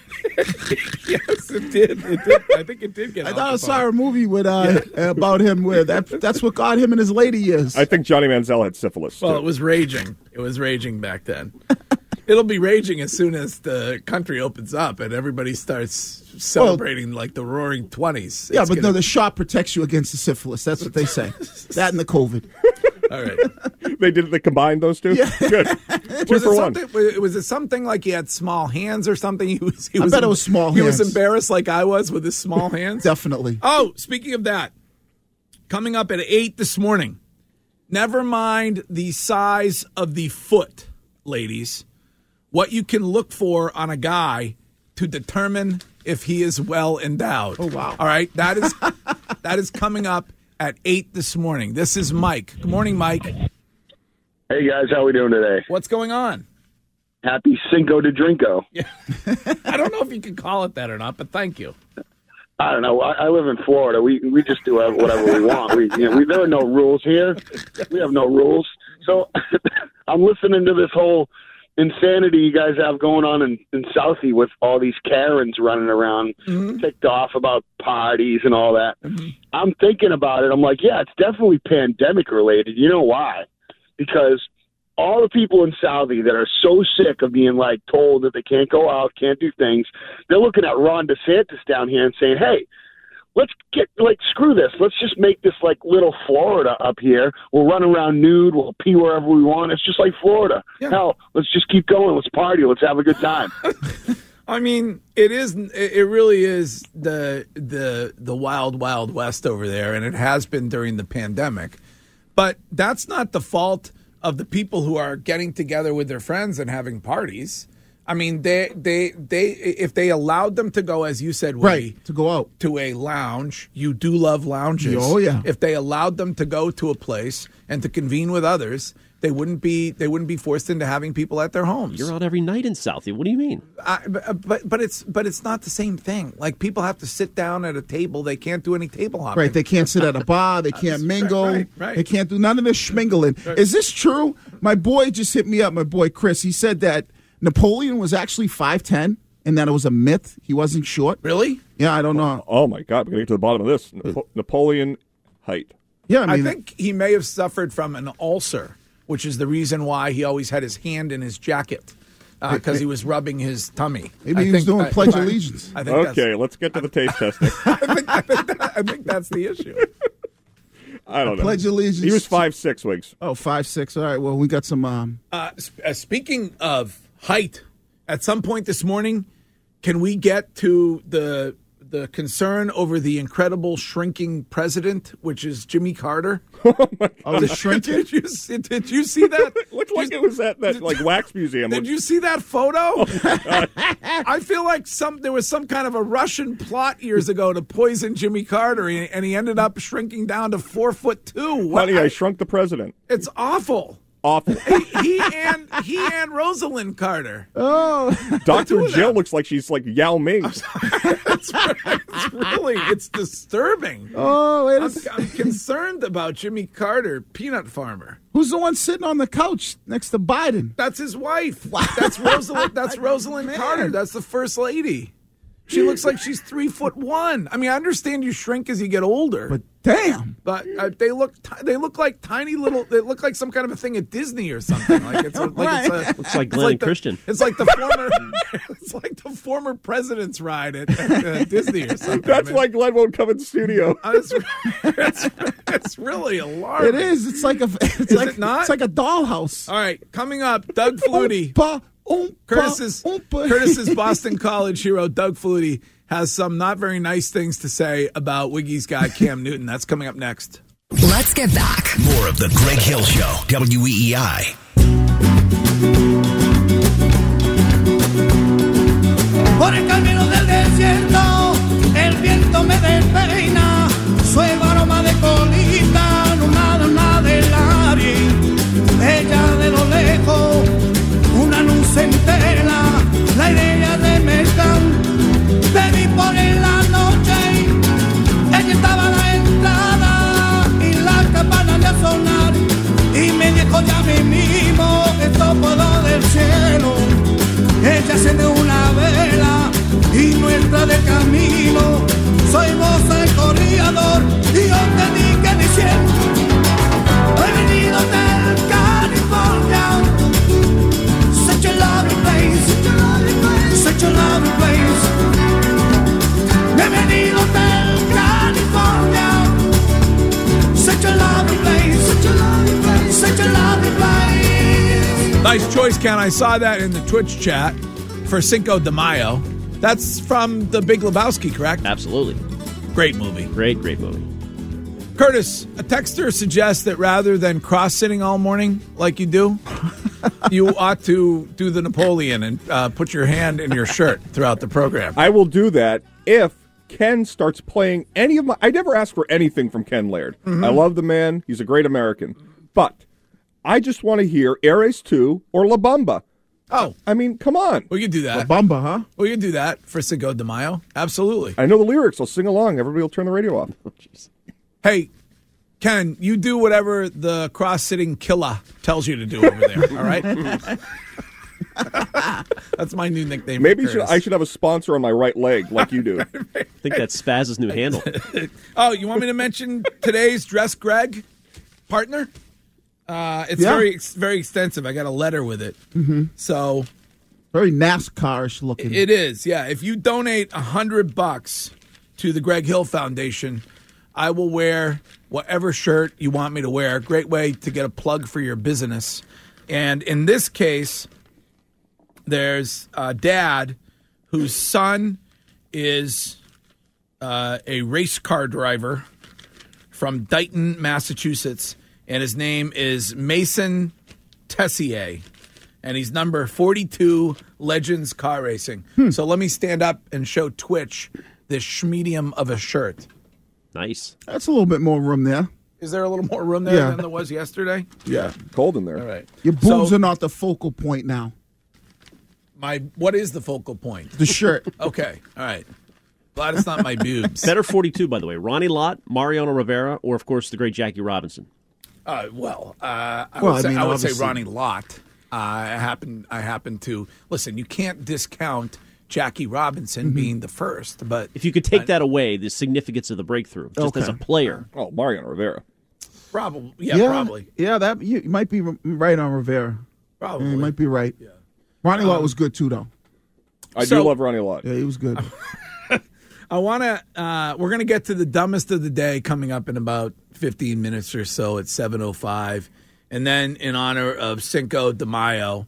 Yes, it did. It did. I think it did get. I thought I saw a movie with uh, about him where that that's what got him in his later years. I think Johnny Manziel had syphilis. Well, too. it was raging. It was raging back then. It'll be raging as soon as the country opens up and everybody starts celebrating like the Roaring Twenties. yeah, It's but gonna- no, the shot protects you against the syphilis. That's what they say. That and the COVID. all right. they did. They combined those two. Yeah. Good. Two Was for it, one. something, was it- was it something like he had small hands or something? He was. He I was bet it was small He was hands. embarrassed like I was with his small hands. Definitely. Oh, speaking of that, coming up at eight this morning. Never mind the size of the foot, ladies. What you can look for on a guy to determine if he is well endowed. Oh, wow. All right, that is that is coming up at eight this morning. This is Mike. Good morning, Mike. Hey guys, how we doing today? What's going on? Happy Cinco de Drinko. Yeah. I don't know if you can call it that or not, but thank you. I don't know. I, I live in Florida. We we just do whatever we want. We you know, we there are no rules here. We have no rules. So I'm listening to this whole insanity you guys have going on in, in Southie with all these Karens running around, Mm-hmm. ticked off about parties and all that. Mm-hmm. I'm thinking about it. I'm like, yeah, it's definitely pandemic related. You know why? Because all the people in Saudi that are so sick of being like told that they can't go out, can't do things, they're looking at Ron DeSantis down here and saying, hey, let's get, like, screw this. Let's just make this like little Florida up here. We'll run around nude. We'll pee wherever we want. It's just like Florida. Yeah. Hell, let's just keep going. Let's party. Let's have a good time. I mean, it is. It really is the the the wild, wild west over there, and it has been during the pandemic. But that's not the fault of the people who are getting together with their friends and having parties. I mean, they they they if they allowed them to go, as you said, Woody, right, to go out to a lounge. You do love lounges. Oh yeah. If they allowed them to go to a place and to convene with others, they wouldn't be they wouldn't be forced into having people at their homes. You're out every night in Southie. What do you mean? I, but, but but it's but it's not the same thing. Like, people have to sit down at a table. They can't do any table hopping. Right. They can't sit at a bar. They can't mingle. Right, right. They can't do none of this schmingling. Right. Is this true? My boy just hit me up. My boy Chris. He said that Napoleon was actually five ten and that it was a myth. He wasn't short. Really? Yeah, I don't know. Oh, my God. We're going to get to the bottom of this. Napo- Napoleon height. Yeah, I, mean, I think he may have suffered from an ulcer, which is the reason why he always had his hand in his jacket, because uh, he was rubbing his tummy. Maybe I he think, was doing I, Pledge I, Allegiance. I think okay, let's get to the taste testing. I think, I, think that, I think that's the issue. I don't know. Pledge Allegiance. He was five six, Wiggs. Oh, five six. All right, well, we got some... Um... Uh, sp- uh, speaking of height, at some point this morning, can we get to the the concern over the incredible shrinking president, which is Jimmy Carter? Oh, my God. Oh, the shrinking? Did you see, did you see that? It looked like it was at that like wax museum. Did you see that photo? Oh, I feel like some there was some kind of a Russian plot years ago to poison Jimmy Carter, and he ended up shrinking down to four foot two. What? Honey, I shrunk the president. It's awful. Awful. he, he and he and Rosalind Carter. Oh, Doctor Jill looks like she's like Yao Ming. it's, it's really it's disturbing. Oh, it I'm, is. I'm concerned about Jimmy Carter, peanut farmer. Who's the one sitting on the couch next to Biden? That's his wife. That's Rosalind. That's Rosalind Man. Carter. That's the first lady. She looks like she's three foot one. I mean, I understand you shrink as you get older, But damn. but uh, they look ti- they look like tiny little. They look like some kind of a thing at Disney or something. Like it's a, like it's a, Looks like it's Glenn like and the, Christian. It's like the former. It's like the former president's ride at, at uh, Disney or something. That's I mean, why Glenn won't come in the studio. uh, it's, it's, it's really alarming. It is. It's like a. It's Is like it not? It's like a dollhouse. All right, coming up, Doug Flutie. Oompa, oompa, Curtis's, oompa. Curtis's Boston College hero, Doug Flutie, has some not very nice things to say about Wiggy's guy, Cam Newton. That's coming up next. Let's get back. More of the Greg Hill Show, W E E I. Por el camino del desierto, el viento me despeina, suave aroma de colita, nada, nada del aire, ella de lo lejos, una luz entera, la idea de mercar, te vi por en la noche, ella estaba a la entrada, y la campana de sonar, y me dijo ya mismo, esto puedo del cielo. Ella enciende una vela y no entra de camino. Soy vos el corredor y yo te dije diciendo: he venido del California, such a lovely place, such a lovely place. He venido del California, such a lovely place, such a lovely place, such a lovely place. Nice choice, Ken. I saw that in the Twitch chat for Cinco de Mayo. That's from The Big Lebowski, correct? Absolutely. Great movie. Great, great movie. Curtis, a texter suggests that rather than cross-sitting all morning like you do, you ought to do the Napoleon and uh, put your hand in your shirt throughout the program. I will do that if Ken starts playing any of my... I never asked for anything from Ken Laird. Mm-hmm. I love the man. He's a great American. But I just want to hear Ares two or La Bamba. Oh. I mean, come on. We can do that. La Bamba, huh? We can do that for Cinco de Mayo. Absolutely. I know the lyrics. I'll sing along. Everybody will turn the radio off. Oh, jeez. Hey, Ken, you do whatever the cross-sitting killer tells you to do over there, all right? That's my new nickname. Maybe for should, Curtis. I should have a sponsor on my right leg like you do. I think that's Spaz's new handle. Oh, you want me to mention today's Dress Greg partner? Uh, it's Yeah. very it's very extensive. I got a letter with it. Mm-hmm. So very NASCAR-ish looking. it is, yeah. If you donate a hundred bucks to the Greg Hill Foundation, I will wear whatever shirt you want me to wear. Great way to get a plug for your business. And in this case, there's a dad whose son is uh, a race car driver from Dighton, Massachusetts, and his name is Mason Tessier, and he's number forty-two, Legends Car Racing. So let me stand up and show Twitch this schmedium of a shirt. Nice. That's a little bit more room there. Is there a little more room there Yeah. than there was yesterday? Yeah. Cold in there. All right. Your boobs So- are not the focal point now. My what is the focal point? The shirt. Okay. All right. Glad it's not my boobs. Better forty-two, by the way. Ronnie Lott, Mariano Rivera, or, of course, the great Jackie Robinson. Uh, well, uh, I Well, would, I say, mean, I would say obviously- Ronnie Lott. Uh, I happen I happen to listen. You can't discount Jackie Robinson Mm-hmm. being the first, but If you could take that away, the significance of the breakthrough, just as a Okay. player. Oh, Mariano Rivera. probably yeah, probably Yeah, that you, you might be right on Rivera. Probably. Yeah, you might be right. Yeah. Ronnie Lott was good too, though. I So- do love Ronnie Lott. Yeah, he was good. I want to. Uh, we're going to get to the dumbest of the day coming up in about fifteen minutes or so at seven oh five. And then, in honor of Cinco de Mayo,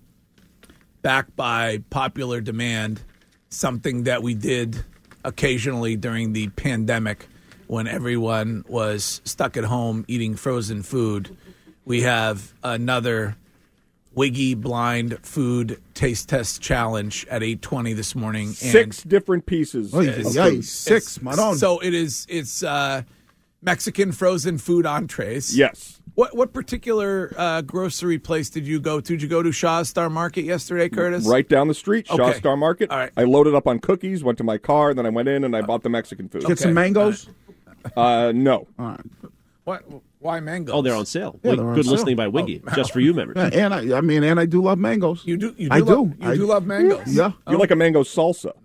back by popular demand, something that we did occasionally during the pandemic when everyone was stuck at home eating frozen food, we have another Wiggy Blind Food Taste Test Challenge at eight twenty this morning. And Six different pieces. Oh, of yeah, food. six, Maron. so it is. It's uh, Mexican frozen food entrees. Yes. What what particular uh, grocery place did you go to? Did you go to Shaw's Star Market yesterday, Curtis? Right down the street, Shaw Okay. Star Market. All right. I loaded up on cookies, went to my car, and then I went in and I bought the Mexican food. Get some mangoes. Uh, no. All right. What? Why mangoes? Oh, they're on sale. Yeah, Wig- they're on Good sale. listening by Wiggy, just for you members. Yeah, and I, I mean, and I do love mangoes. You do. You do I love, do. You I- do love mangoes. Yeah, You like a mango salsa,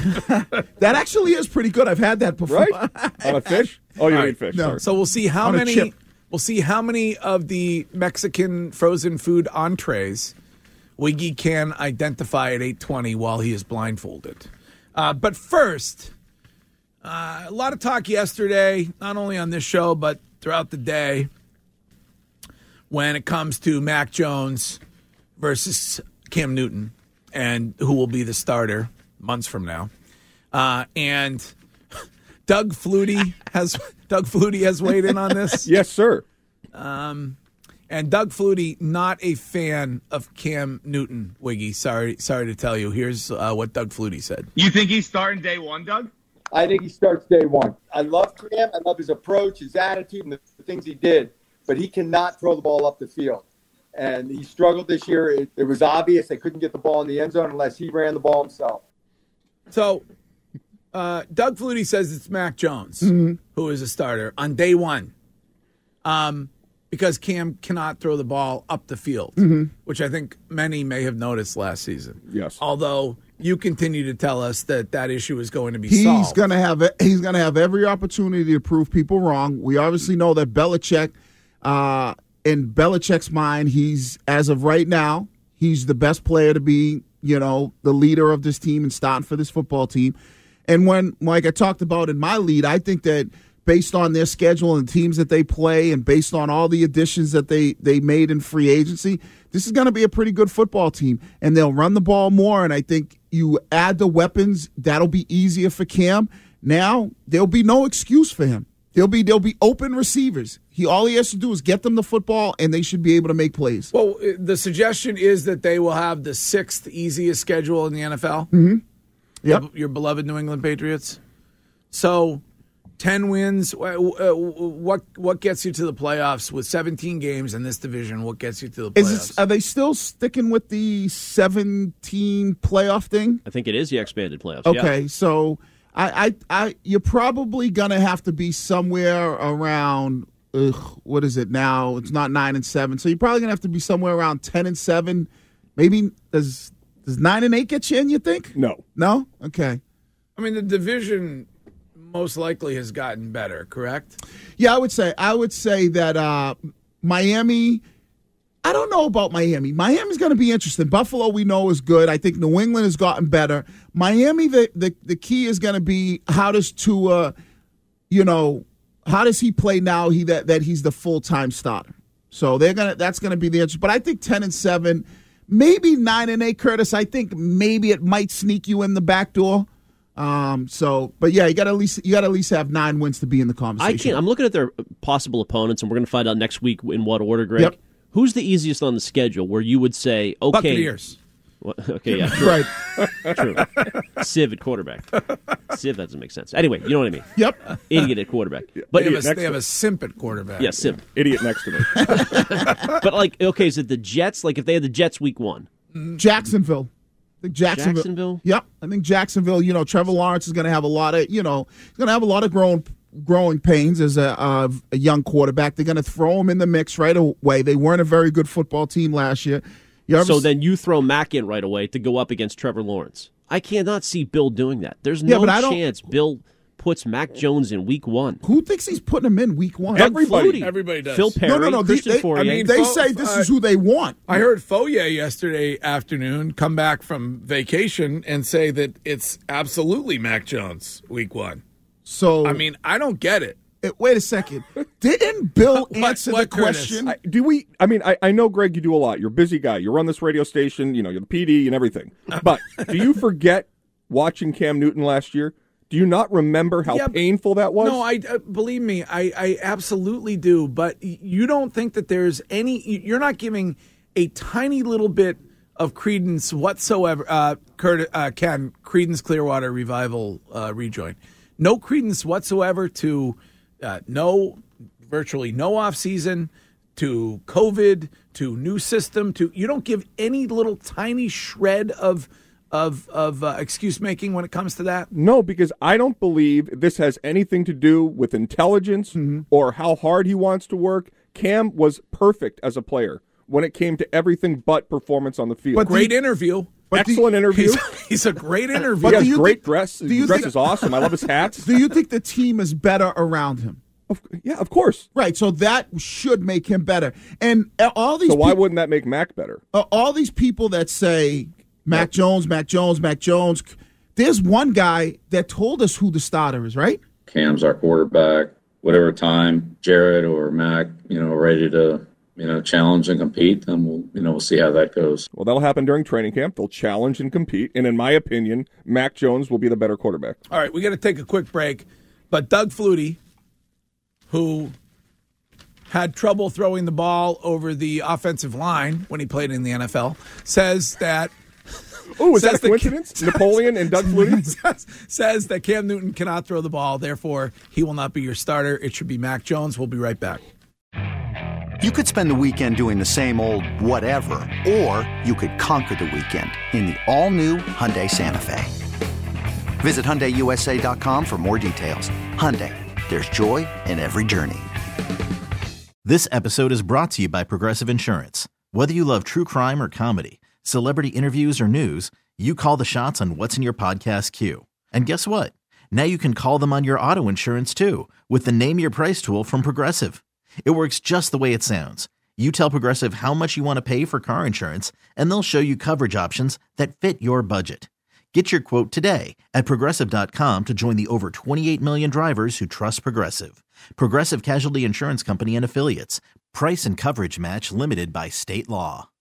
that actually is pretty good. I've had that before. right? On a fish? Oh, you All eat right. fish. No. Sorry. So we'll see how On a many. chip. We'll see how many of the Mexican frozen food entrees Wiggy can identify at eight twenty while he is blindfolded. Uh, but first, uh, a lot of talk yesterday, not only on this show but throughout the day, when it comes to Mac Jones versus Cam Newton and who will be the starter months from now. Uh, and Doug Flutie has Doug Flutie has weighed in on this. Yes, sir. Um, and Doug Flutie, not a fan of Cam Newton. Wiggy, sorry, sorry to tell you. Here's uh, what Doug Flutie said. You think he's starting day one, Doug? I think he starts day one. I love Cam. I love his approach, his attitude, and the, the things he did. But he cannot throw the ball up the field. And he struggled this year. It, it was obvious they couldn't get the ball in the end zone unless he ran the ball himself. So, uh, Doug Flutie says it's Mac Jones Mm-hmm. who is a starter on day one, um, because Cam cannot throw the ball up the field, Mm-hmm. which I think many may have noticed last season. Yes. Although you continue to tell us that that issue is going to be He's solved. gonna have he's gonna have every opportunity to prove people wrong. We obviously know that Belichick, uh, in Belichick's mind, he's as of right now, he's the best player to be, you know, the leader of this team and starting for this football team. And when, like I talked about in my lead, I think that based on their schedule and teams that they play and based on all the additions that they, they made in free agency, this is going to be a pretty good football team. And they'll run the ball more, and I think you add the weapons, that'll be easier for Cam. Now, there'll be no excuse for him. There'll be there'll be open receivers. He all he has to do is get them the football, and they should be able to make plays. Well, uh, the suggestion is that they will have the sixth easiest schedule in the N F L. Mm-hmm. Yep. Your, your beloved New England Patriots. So, ten wins. wh- uh, What what gets you to the playoffs with seventeen games in this division? What gets you to the Is playoffs? this, are they still sticking with the seventeen playoff thing? I think it is the expanded playoffs. Okay, Yeah. so I, I, I, you're probably gonna have to be somewhere around. Ugh, what is it now? It's not nine and seven, so you're probably gonna have to be somewhere around ten and seven. Maybe does does nine and eight get you in? You think? No. No. Okay. I mean, the division most likely has gotten better. Correct? Yeah, I would say I would say that uh, Miami I don't know about Miami. Miami's going to be interesting. Buffalo, we know, is good. I think New England has gotten better. Miami, the the, the key is going to be how does Tua, you know, how does he play now? He that that he's the full time starter. So they're gonna that's going to be the interest. But I think ten and seven, maybe nine and eight, Curtis. I think maybe it might sneak you in the back door. Um. So, but yeah, you got at least you got to at least have nine wins to be in the conversation. I can't. I'm looking at their possible opponents, and we're going to find out next week in what order, Greg. Yep. Who's the easiest on the schedule where you would say, okay. Buccaneers. What, okay, yeah. True. Right. True. Civ at quarterback. Civ, that doesn't make sense. Anyway, you know what I mean. Yep. Idiot at quarterback. But they have, a, they have a simp at quarterback. Yeah, simp. Idiot next to me. But, like, okay, is it the Jets? Like, if they had the Jets week one? Jacksonville. I think Jacksonville. Jacksonville? Yep. I think Jacksonville, you know, Trevor Lawrence is going to have a lot of, you know, he's going to have a lot of growing growing pains as a, uh, a young quarterback. They're going to throw him in the mix right away. They weren't a very good football team last year. You ever so s- then you throw Mack in right away to go up against Trevor Lawrence. I cannot see Bill doing that. There's Yeah, no but I don't- chance Bill puts Mac Jones in week one. Who thinks he's putting him in week one? Doug Flutie. Everybody does. Phil Perry, No, no, no. They, Christian they, Fourier. I mean, they say this is who they want. I heard Foye yesterday afternoon come back from vacation and say that it's absolutely Mac Jones week one. So I mean, I don't get it. It, wait a second. Didn't Bill What- answer what, the Curtis? question? I, do we? I mean, I, I know, Greg, you do a lot. You're a busy guy. You run this radio station. You know, you're the P D and everything. But do you forget watching Cam Newton last year? Do you not remember how Yeah, painful that was? No, I uh, believe me, I, I absolutely do. But you don't think that there's any? You're not giving a tiny little bit of credence whatsoever. Uh, Kurt, uh, Ken, Creedence Clearwater Revival uh, rejoin. No credence whatsoever to uh, no, virtually no off season, to COVID, to new system. To you don't give any little tiny shred of. of of uh, excuse making when it comes to that? No, because I don't believe this has anything to do with intelligence Mm-hmm. or how hard he wants to work. Cam was perfect as a player when it came to everything but performance on the field. But great interview. But Excellent the- interview. He's, he's a great interview. But he do has you great think- dress. do His you dress think- is awesome. I love his hats. Do you think the team is better around him? Of, yeah, of course. Right, so that should make him better. And uh, all these So why peop- wouldn't that make Mac better? uh, all these people that say Mac Jones, Mac Jones, Mac Jones, there's one guy that told us who the starter is, right? Cam's our quarterback. Whatever time Jared or Mac, you know, ready to, you know, challenge and compete, then we'll, you know, we'll see how that goes. Well, that'll happen during training camp. They'll challenge and compete. And in my opinion, Mac Jones will be the better quarterback. All right, we got to take a quick break. But Doug Flutie, who had trouble throwing the ball over the offensive line when he played in the N F L, says that. Oh, was that says a coincidence? Napoleon and Doug Flutie? says, says that Cam Newton cannot throw the ball, therefore he will not be your starter. It should be Mac Jones. We'll be right back. You could spend the weekend doing the same old whatever, or you could conquer the weekend in the all-new Hyundai Santa Fe. Visit Hyundai U S A dot com for more details. Hyundai, there's joy in every journey. This episode is brought to you by Progressive Insurance. Whether you love true crime or comedy, celebrity interviews or news, you call the shots on what's in your podcast queue. And guess what? Now you can call them on your auto insurance too with the Name Your Price tool from Progressive. It works just the way it sounds. You tell Progressive how much you want to pay for car insurance, and they'll show you coverage options that fit your budget. Get your quote today at Progressive dot com to join the over twenty-eight million drivers who trust Progressive. Progressive Casualty Insurance Company and Affiliates. Price and coverage match limited by state law.